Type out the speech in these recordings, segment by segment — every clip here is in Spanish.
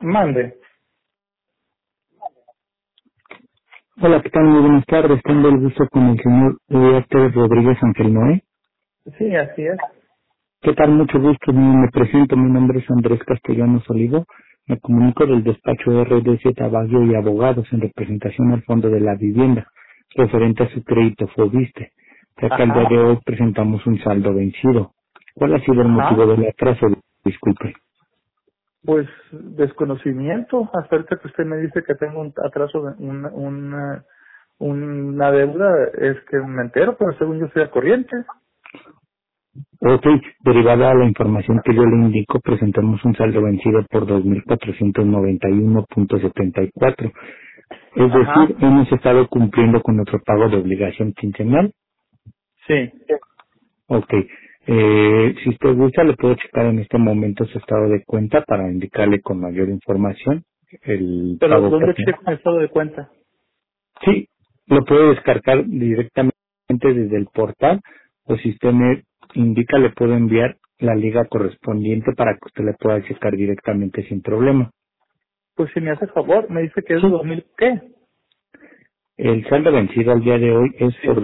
Mande. Hola, ¿qué tal? Muy buenas tardes. Tengo el gusto con el señor Héctor Rodríguez Angelnoé. Sí, así es. ¿Qué tal? Mucho gusto. Me presento. Mi nombre es Andrés Castellanos Olivo. Me comunico del despacho RDZ Baguio y Abogados en representación al Fondo de la Vivienda, referente a su crédito Fobiste, ya que al día Ajá, de hoy presentamos un saldo vencido. ¿Cuál ha sido el motivo ajá. del atraso? Disculpe. Pues desconocimiento acerca que usted me dice que tengo un atraso, una deuda, es que me entero, pero según yo estoy al corriente. Ok, derivada a la información que yo le indico, presentamos un saldo vencido por 2.491.74. Es decir, Ajá, hemos estado cumpliendo con nuestro pago de obligación quincenal. sí. Ok, si usted gusta, le puedo checar en este momento su estado de cuenta para indicarle con mayor información el Pero pago que ¿dónde hacemos. checo mi estado de cuenta? Sí, lo puede descargar directamente desde el portal, o si usted me indica, le puedo enviar la liga correspondiente para que usted le pueda checar directamente sin problema. Pues si me hace favor, me dice que es de Sí. 2000, ¿qué? El saldo vencido al día de hoy es por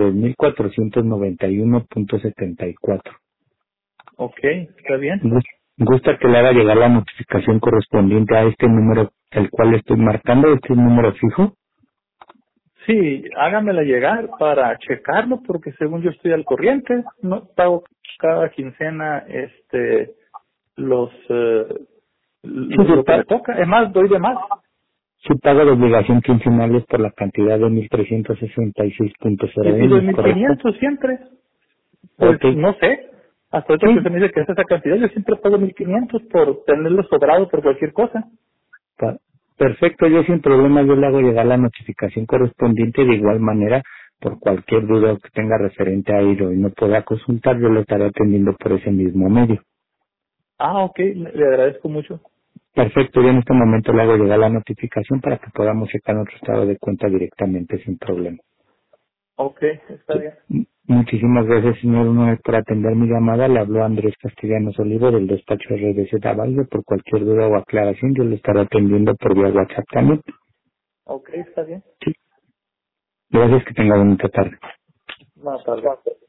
2.491.74. Ok, está bien. Gusta que le haga llegar la notificación correspondiente a este número, el cual le estoy marcando, este número fijo. Sí, hágamela llegar para checarlo, porque según yo estoy al corriente, no pago cada quincena, los, Sí, lo que me toca. Es más, doy de más. su pago de obligación quincenal es por la cantidad de mil trescientos sesenta y seis punto cero Y doy uno, mil ¿correcto? quinientos siempre. Pues Ok, no sé. Hasta ahorita que sí, usted me dice que es esa cantidad, yo siempre pago 1500 por tenerlo sobrado por cualquier cosa. pa- perfecto, yo sin problema yo le hago llegar la notificación correspondiente. De igual manera, por cualquier duda que tenga referente a ello y no pueda consultar, yo lo estaré atendiendo por ese mismo medio. Ah, ok, le agradezco mucho. Perfecto, yo en este momento le hago llegar la notificación para que podamos checar nuestro estado de cuenta directamente sin problema. Ok, está bien. Muchísimas gracias, señor Noé, por atender mi llamada. Le habló Andrés Castellanos Olivo del despacho RDZ Valle. Por cualquier duda o aclaración, yo le estaré atendiendo por vía WhatsApp también. Ok, está bien. Sí. Gracias, que tenga bonita tarde. Buenas tardes.